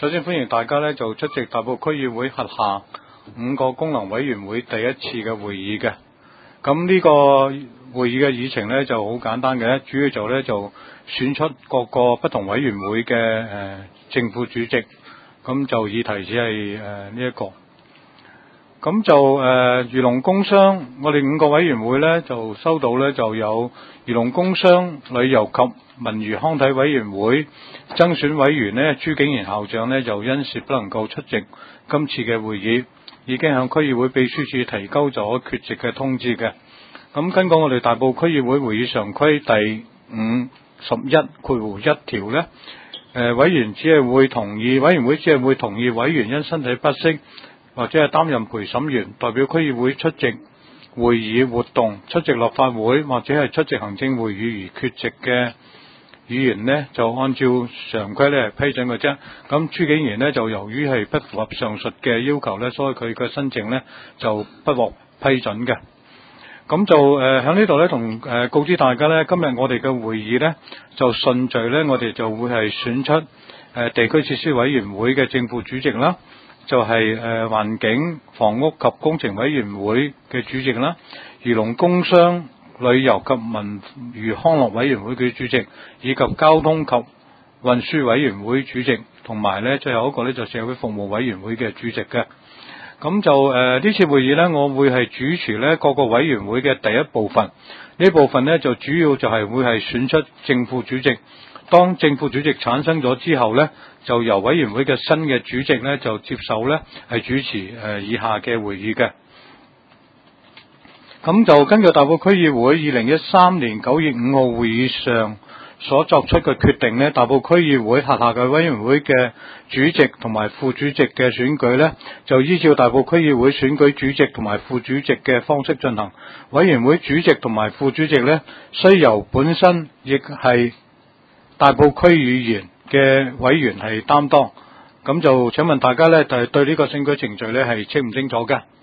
首先歡迎大家呢就出席大埔區議會轄下5個功能委員會第一次嘅會議嘅。咁呢個會議嘅議程呢就好簡單嘅，主要就選出各個不同委員會嘅正副主席。咁就議題只係呢一個。咁就漁農工商，我哋5個委員會呢就收到呢就有漁農工商、旅遊及文娛康體委員會增選委員呢朱景賢校長呢就因事不能夠出席今次嘅會議，已經向區議會秘書處提交咗缺席嘅通知嘅。咁根據我哋大埔區議會會議常規第51條呢，委員會只係會同意委員因身體不適或者係擔任陪審員代表區議會出席會議活動、出席立法會或者係出席行政會議而缺席嘅議員呢，就按照常規呢批准嘅啫。咁朱景賢呢，就由於係不符合上述嘅要求呢，所以佢嘅申請呢就不獲批准嘅。咁就喺呢度呢，同告知大家呢，今日我哋嘅會議呢就順序呢，我哋就會係選出地區設施委員會嘅正副主席啦。就係環境、房屋及工程委員會嘅主席啦，漁農工商、旅遊及文娛康樂委員會嘅主席，以及交通及運輸委員會主席，同埋呢最後一個呢就社會服務委員會嘅主席嘅。咁就呢次會議呢，我會係主持呢各個委員會嘅第一部分。呢部分呢就主要就係會係選出正副主席。當正副主席產生咗之後呢，就由委員會嘅新嘅主席呢就接手呢係主持以下嘅會議嘅。咁就根據大埔區議會2013年9月5號會議上所作出嘅決定呢，大埔區議會轄下嘅委員會嘅主席同埋副主席嘅選舉呢，就依照大埔區議會選舉主席同埋副主席嘅方式進行。委員會主席同埋副主席呢，須由本身亦係大埔區議員嘅委員係擔當。咁就請問大家呢，對呢個選舉程序呢係清唔清楚嘅？